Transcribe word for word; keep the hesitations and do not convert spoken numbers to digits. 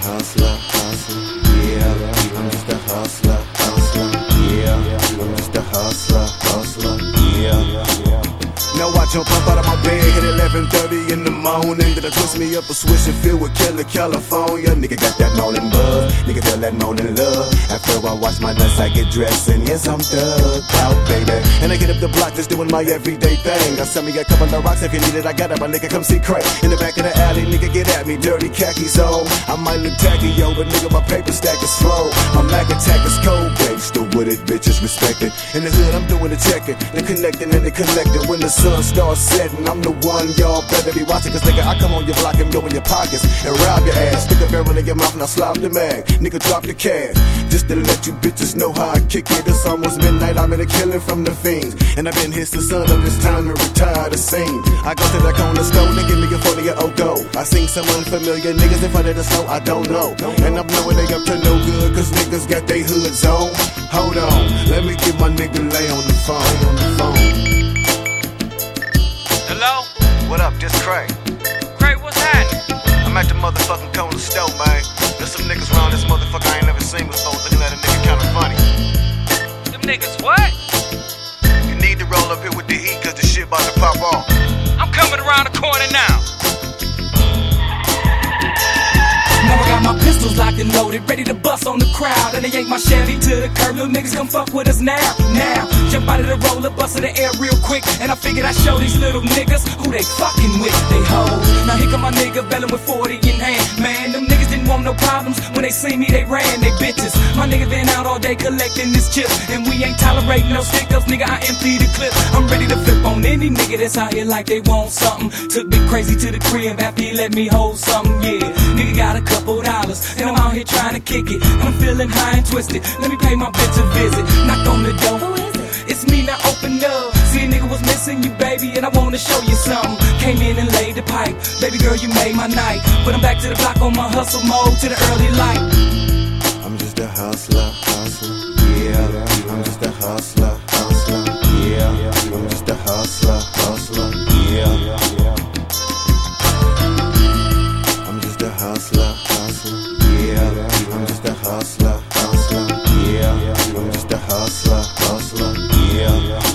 hustler, hustler, yeah. I'm just a hustler, hustler, yeah. I'm just a hustler, hustler, yeah. Now I jump up out of my bed at eleven thirty in the morning. Then I twist me up a swish and filled with killer California. Nigga got that morning buzz, nigga feel that morning love. After I wash my nuts, I get dressed and yes, I'm thugged out, baby. And I get up the block just doing my everyday thing. I sell me a couple of rocks if you need it, I got it, my nigga come see Craig. In the back of the alley, nigga get at me, dirty khakis on. I might look tacky, yo, but nigga my paper stack is slow. My Mac attack is cold, babe, still with it, bitches respect it. In the hood, I'm doing the checking, the connecting and the collecting. When the sun starts setting, I'm the one y'all better be watching. Cause nigga, I come on your block and go in your pockets and rob your ass. Stick a barrel in your mouth and I slap the mag. Nigga, drop the cash, just to let you bitches know how I kick it. It's almost midnight, I'm in a killing from the fiends. And I've been here since sun up, it's time to retire the scene. I go to the corner store, they give me a forty or go. I seen some unfamiliar niggas in front of the store, I don't know. And I'm knowing they up to no good, cause niggas got they hoods on. Hold on, let me get my nigga lay on the phone, on the phone. Hello? What up, this Craig? Craig, what's happening? I'm at the motherfucking corner store, man. There's some niggas around this motherfucker I ain't never seen before, looking at a nigga kinda funny. Them niggas what? You need to roll up here with the heat, cause the shit about to pop off. I'm coming around the corner now. Now I got my pistols locked and loaded, ready to bust on the crowd. And they yank my Chevy to the curb, little niggas come fuck with us now, now. Jump out of the roller, bust in the air real quick. And I figured I'd show these little niggas who they fucking with, they hoes. Now here come my nigga bellin' with forty in hand. Man, them niggas didn't want no problems, when they seen me they ran, they bitches. My nigga been out all day collecting this chip, and we ain't tolerating no stick-ups, nigga, I empty the clip. I'm ready to flip on any nigga that's out here like they want something. Took Big Crazy to the crib after he let me hold something, yeah. Nigga got a couple dollars, and I'm out here trying to kick it. I'm feeling high and twisted, let me pay my bitch a visit. Knock on the door, who is it? It's me, now open up. See a nigga was missing you, baby, and I wanna show you something. Came in and laid the pipe, baby girl, you made my night. But I'm back to the block on my hustle mode to the early light. I'm just a hustler, hustler, yeah. I'm just a hustler, hustler, yeah. I'm just a hustler, hustler, yeah. I'm just a hustler, hustler, yeah. I'm just a hustler, hustler, yeah. I'm just a hustler, hustler, yeah.